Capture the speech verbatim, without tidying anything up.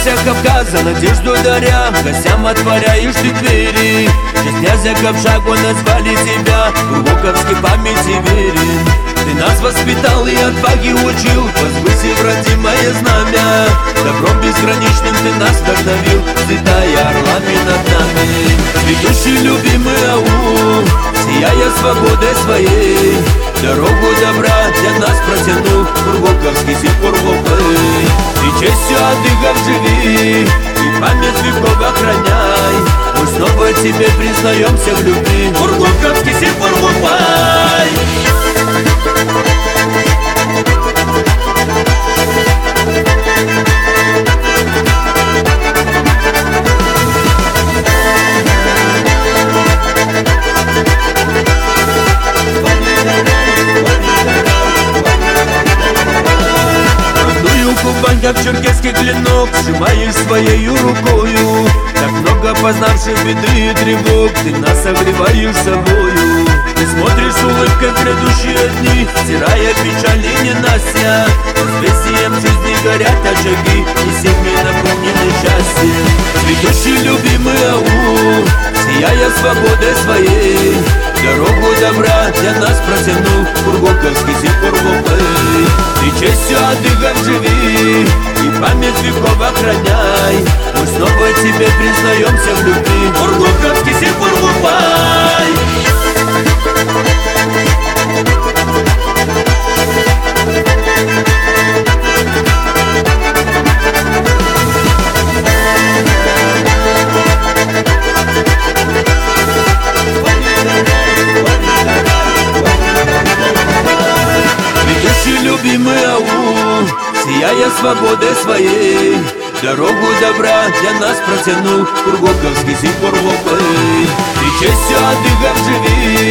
Князя Кавказа, надежду даря, гостям отворяешь ты двери. В честь князя Ковшаку назвали тебя, Кургоковский памяти верен. Ты нас воспитал и отваги учил, возвысив родимое знамя. Добром безграничным ты нас вдохновил, взлетая орлами над нами. Ведущий любимый аул, сияя свободой своей, дорогу добра для нас протянул Кургоковский Симферополь. И честью адыгов живи, и память веков охраняй. Мы снова тебе признаемся в любви, Кургоковский Симферополь. Кубань, как черкесский клинок, сжимаешь своею рукою. Так много познавших беды и тревог, ты нас согреваешь собою. Ты смотришь с улыбкой в грядущие дни, стирая печаль и ненастья. Взвесием жизни горят очаги, и семьи наполнены счастьем. Ведущий любимый аул, сияя свободой своей, дорогу добра для нас протянул Кургоковский Симферополь. Ты честью адыгов живи, и память веков охраняй. Мы снова тебе признаемся в любви, Кургоковский Симферополь. Любимый аул, сияя свободой своей, дорогу добра для нас протянул Кургоковский Симферополь. Ты честью адыгов живи,